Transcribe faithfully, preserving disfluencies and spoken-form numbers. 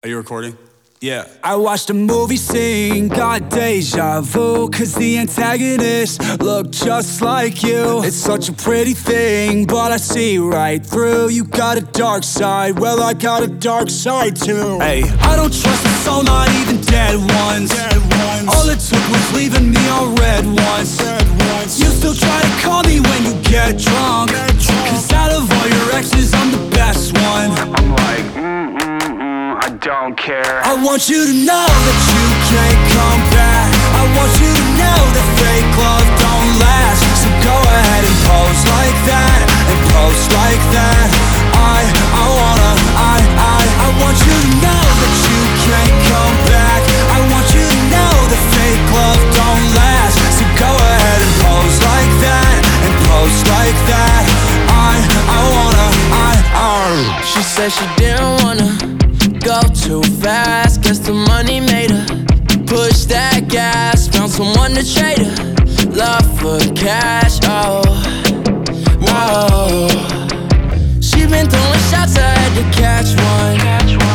Are you recording? Yeah. I watched a movie scene, got deja vu, cause the antagonist looked just like you. It's such a pretty thing, but I see right through. You got a dark side, well I got a dark side too. Hey, I don't trust a soul, not even dead ones. Dead ones. All it took was leaving me on red once. Red ones. You still try to call me when you get drunk, get drunk. Cause out of all your exes, I'm the best one. I'm like, mm, mm, mm, I don't care. I want you to know that you can't come back. I want you to know that fake love don't last. So go ahead and pose like that, and post like that. I, I wanna, I, I, I want you to know that you can't come back. I want you to know that fake love don't last. So go ahead and pose like that, and post like that. I, I wanna, I, I. She said she didn't wanna go too fast, guess the money made her push that gas. Found someone to trade her love for cash, oh, oh. She been throwing shots, I had to catch one.